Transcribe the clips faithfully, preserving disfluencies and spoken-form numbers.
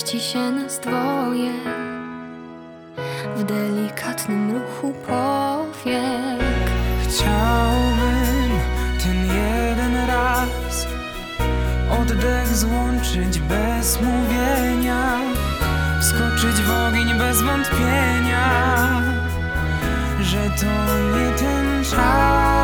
mieści się nas dwoje w delikatnym ruchu powiek. Chciałbym ten jeden raz oddech złączyć bez mówienia, wskoczyć w ogień bez wątpienia, że to nie ten czas.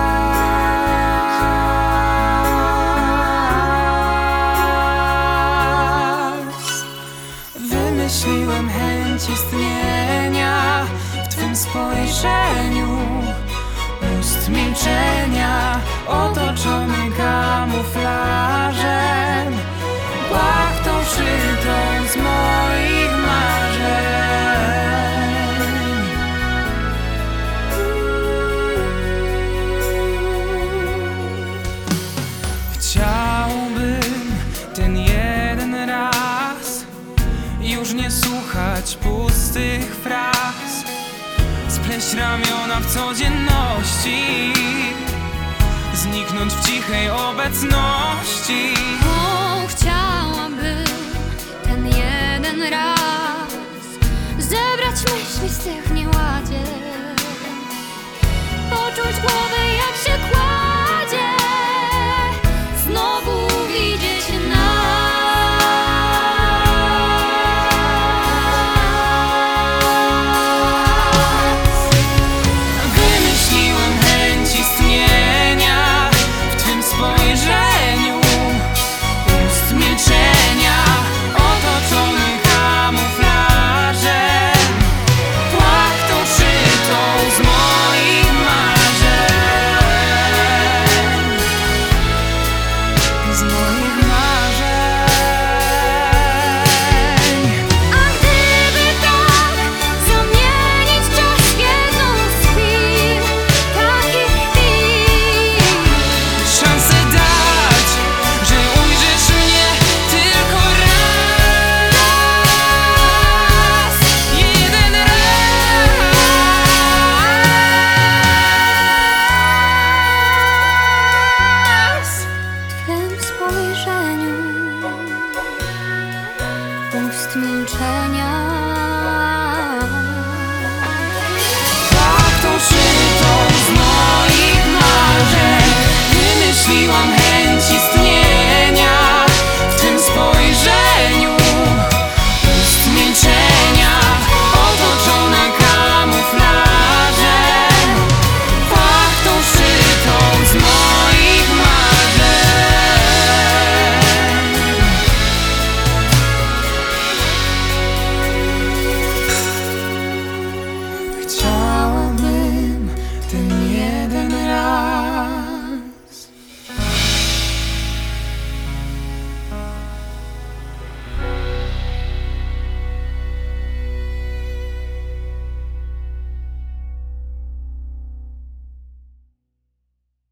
Wymyśliłem chęć istnienia w twym spojrzeniu, ust milczenia otoczony kamuflażem, płachtą szytą z moich marzeń. Chciałbym ten jeden raz już nie słuchać pustych fraz, spleść ramiona w codzienności, zniknąć w cichej obecności. O, chciałabym ten jeden raz zebrać myśli z tych w nieładzie, poczuć głowę jak się kładzie, znowu widzieć nas. Wymyśliłem chęć istnienia w twym spojrzeniu, ust milczenia otoczony kamuflażem, płachtą szytą z moich marzeń, z moich marzeń. A gdyby tak zamienić czas w jedną z chwil, takich chwil, Szansę dać, że ujrzysz mnie tylko raz, jeden raz. w twym spojrzeniu, ust milczenia